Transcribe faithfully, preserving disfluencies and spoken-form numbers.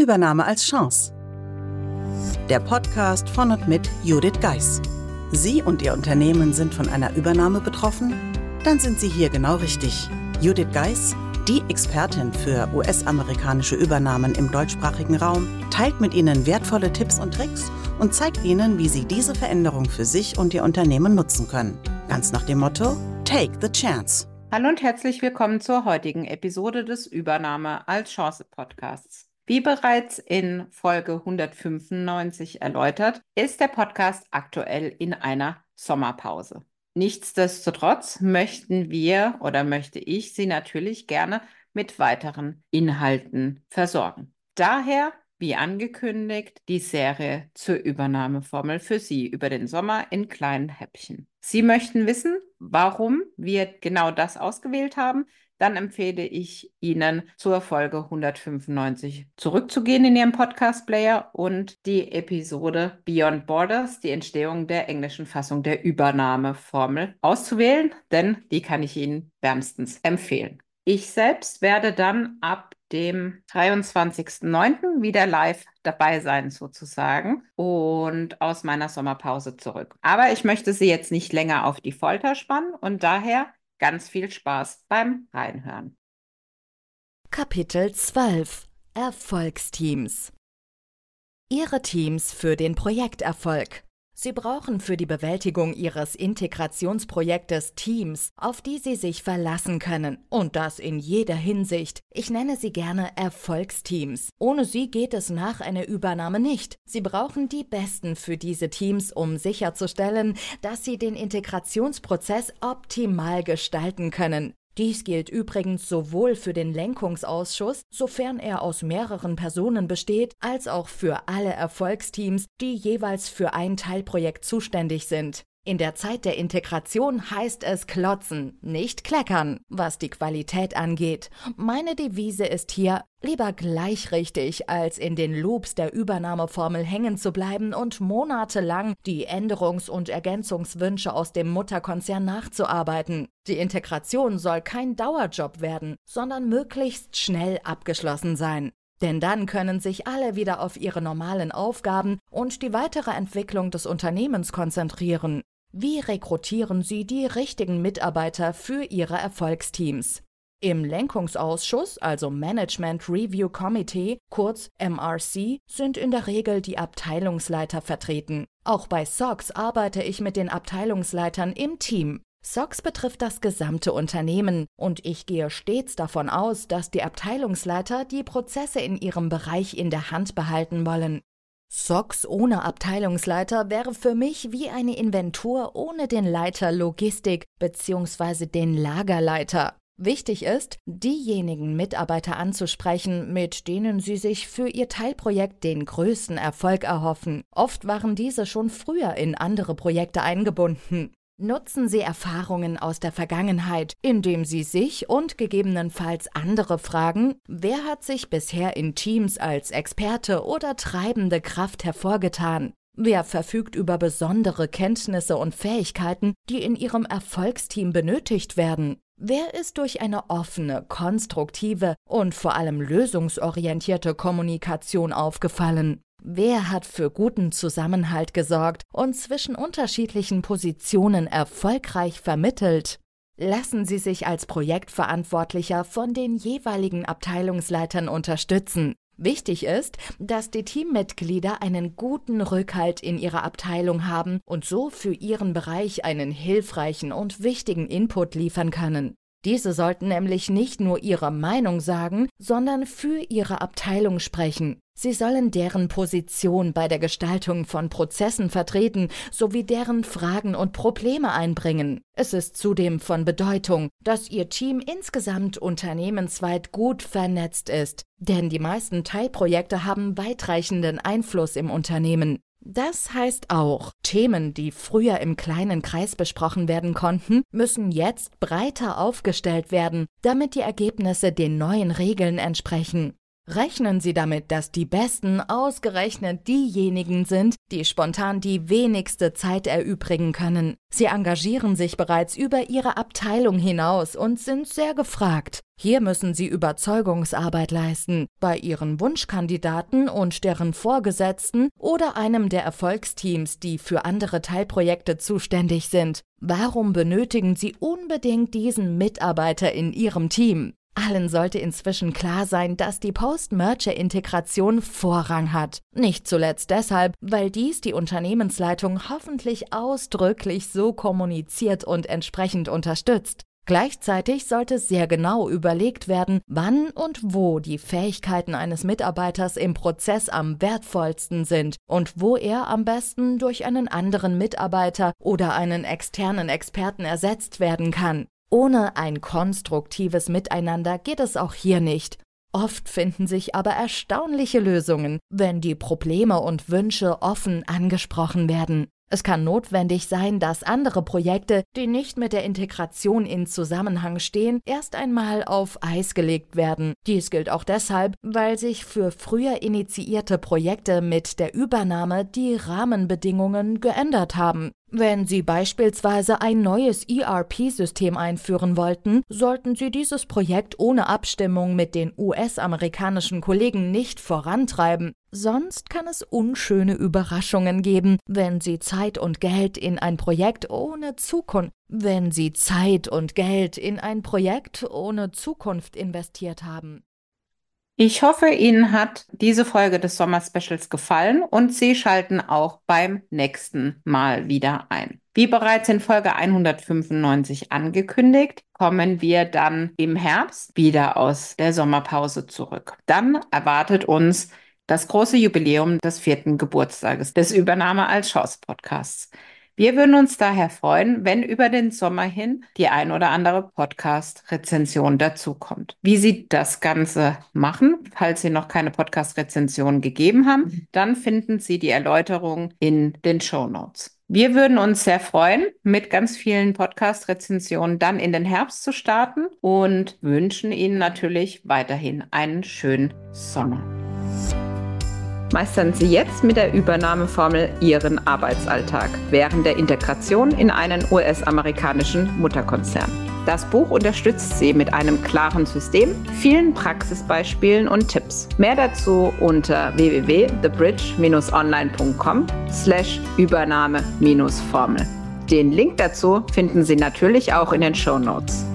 Übernahme als Chance. Der Podcast von und mit Judith Geis. Sie und Ihr Unternehmen sind von einer Übernahme betroffen? Dann sind Sie hier genau richtig. Judith Geis, die Expertin für U S-amerikanische Übernahmen im deutschsprachigen Raum, teilt mit Ihnen wertvolle Tipps und Tricks und zeigt Ihnen, wie Sie diese Veränderung für sich und Ihr Unternehmen nutzen können. Ganz nach dem Motto: Take the chance. Hallo und herzlich willkommen zur heutigen Episode des Übernahme als Chance Podcasts. Wie bereits in Folge hundertfünfundneunzig erläutert, ist der Podcast aktuell in einer Sommerpause. Nichtsdestotrotz möchten wir oder möchte ich Sie natürlich gerne mit weiteren Inhalten versorgen. Daher, wie angekündigt, die Serie zur Übernahmeformel für Sie über den Sommer in kleinen Häppchen. Sie möchten wissen, warum wir genau das ausgewählt haben? Dann empfehle ich Ihnen, zur Folge hundertfünfundneunzig zurückzugehen in Ihrem Podcast-Player und die Episode Beyond Borders, die Entstehung der englischen Fassung der Übernahmeformel, auszuwählen, denn die kann ich Ihnen wärmstens empfehlen. Ich selbst werde dann ab dem dreiundzwanzigsten neunten wieder live dabei sein sozusagen und aus meiner Sommerpause zurück. Aber ich möchte Sie jetzt nicht länger auf die Folter spannen und daher ganz viel Spaß beim Reinhören. Kapitel zwölf: Erfolgsteams. Ihre Teams für den Projekterfolg. Sie brauchen für die Bewältigung Ihres Integrationsprojektes Teams, auf die Sie sich verlassen können. Und das in jeder Hinsicht. Ich nenne sie gerne Erfolgsteams. Ohne sie geht es nach einer Übernahme nicht. Sie brauchen die Besten für diese Teams, um sicherzustellen, dass sie den Integrationsprozess optimal gestalten können. Dies gilt übrigens sowohl für den Lenkungsausschuss, sofern er aus mehreren Personen besteht, als auch für alle Erfolgsteams, die jeweils für ein Teilprojekt zuständig sind. In der Zeit der Integration heißt es klotzen, nicht kleckern, was die Qualität angeht. Meine Devise ist hier: lieber gleich richtig, als in den Loops der Übernahmeformel hängen zu bleiben und monatelang die Änderungs- und Ergänzungswünsche aus dem Mutterkonzern nachzuarbeiten. Die Integration soll kein Dauerjob werden, sondern möglichst schnell abgeschlossen sein. Denn dann können sich alle wieder auf ihre normalen Aufgaben und die weitere Entwicklung des Unternehmens konzentrieren. Wie rekrutieren Sie die richtigen Mitarbeiter für Ihre Erfolgsteams? Im Lenkungsausschuss, also Management Review Committee, kurz M R C, sind in der Regel die Abteilungsleiter vertreten. Auch bei S O X arbeite ich mit den Abteilungsleitern im Team. S O X betrifft das gesamte Unternehmen und ich gehe stets davon aus, dass die Abteilungsleiter die Prozesse in ihrem Bereich in der Hand behalten wollen. S O X ohne Abteilungsleiter wäre für mich wie eine Inventur ohne den Leiter Logistik bzw. den Lagerleiter. Wichtig ist, diejenigen Mitarbeiter anzusprechen, mit denen Sie sich für Ihr Teilprojekt den größten Erfolg erhoffen. Oft waren diese schon früher in andere Projekte eingebunden. Nutzen Sie Erfahrungen aus der Vergangenheit, indem Sie sich und gegebenenfalls andere fragen: Wer hat sich bisher in Teams als Experte oder treibende Kraft hervorgetan? Wer verfügt über besondere Kenntnisse und Fähigkeiten, die in Ihrem Erfolgsteam benötigt werden? Wer ist durch eine offene, konstruktive und vor allem lösungsorientierte Kommunikation aufgefallen? Wer hat für guten Zusammenhalt gesorgt und zwischen unterschiedlichen Positionen erfolgreich vermittelt? Lassen Sie sich als Projektverantwortlicher von den jeweiligen Abteilungsleitern unterstützen. Wichtig ist, dass die Teammitglieder einen guten Rückhalt in ihrer Abteilung haben und so für ihren Bereich einen hilfreichen und wichtigen Input liefern können. Diese sollten nämlich nicht nur ihre Meinung sagen, sondern für ihre Abteilung sprechen. Sie sollen deren Position bei der Gestaltung von Prozessen vertreten sowie deren Fragen und Probleme einbringen. Es ist zudem von Bedeutung, dass Ihr Team insgesamt unternehmensweit gut vernetzt ist, denn die meisten Teilprojekte haben weitreichenden Einfluss im Unternehmen. Das heißt auch, Themen, die früher im kleinen Kreis besprochen werden konnten, müssen jetzt breiter aufgestellt werden, damit die Ergebnisse den neuen Regeln entsprechen. Rechnen Sie damit, dass die Besten ausgerechnet diejenigen sind, die spontan die wenigste Zeit erübrigen können. Sie engagieren sich bereits über ihre Abteilung hinaus und sind sehr gefragt. Hier müssen Sie Überzeugungsarbeit leisten, bei Ihren Wunschkandidaten und deren Vorgesetzten oder einem der Erfolgsteams, die für andere Teilprojekte zuständig sind. Warum benötigen Sie unbedingt diesen Mitarbeiter in Ihrem Team? Allen sollte inzwischen klar sein, dass die Post-Merger-Integration Vorrang hat. Nicht zuletzt deshalb, weil dies die Unternehmensleitung hoffentlich ausdrücklich so kommuniziert und entsprechend unterstützt. Gleichzeitig sollte sehr genau überlegt werden, wann und wo die Fähigkeiten eines Mitarbeiters im Prozess am wertvollsten sind und wo er am besten durch einen anderen Mitarbeiter oder einen externen Experten ersetzt werden kann. Ohne ein konstruktives Miteinander geht es auch hier nicht. Oft finden sich aber erstaunliche Lösungen, wenn die Probleme und Wünsche offen angesprochen werden. Es kann notwendig sein, dass andere Projekte, die nicht mit der Integration in Zusammenhang stehen, erst einmal auf Eis gelegt werden. Dies gilt auch deshalb, weil sich für früher initiierte Projekte mit der Übernahme die Rahmenbedingungen geändert haben. Wenn Sie beispielsweise ein neues E R P-System einführen wollten, sollten Sie dieses Projekt ohne Abstimmung mit den U S-amerikanischen Kollegen nicht vorantreiben. Sonst kann es unschöne Überraschungen geben, wenn Sie Zeit und Geld in ein Projekt ohne Zukunft, wenn Sie Zeit und Geld in ein Projekt ohne Zukunft investiert haben. Ich hoffe, Ihnen hat diese Folge des Sommer-Specials gefallen und Sie schalten auch beim nächsten Mal wieder ein. Wie bereits in Folge hundertfünfundneunzig angekündigt, kommen wir dann im Herbst wieder aus der Sommerpause zurück. Dann erwartet uns das große Jubiläum des vierten Geburtstages des Übernahme als Chance Podcasts. Wir würden uns daher freuen, wenn über den Sommer hin die ein oder andere Podcast-Rezension dazukommt. Wie Sie das Ganze machen, falls Sie noch keine Podcast-Rezension gegeben haben, dann finden Sie die Erläuterung in den Shownotes. Wir würden uns sehr freuen, mit ganz vielen Podcast-Rezensionen dann in den Herbst zu starten und wünschen Ihnen natürlich weiterhin einen schönen Sommer. Meistern Sie jetzt mit der Übernahmeformel Ihren Arbeitsalltag während der Integration in einen U S-amerikanischen Mutterkonzern. Das Buch unterstützt Sie mit einem klaren System, vielen Praxisbeispielen und Tipps. Mehr dazu unter w w w punkt the bridge dash online punkt com slash Übernahme Formel. Den Link dazu finden Sie natürlich auch in den Shownotes.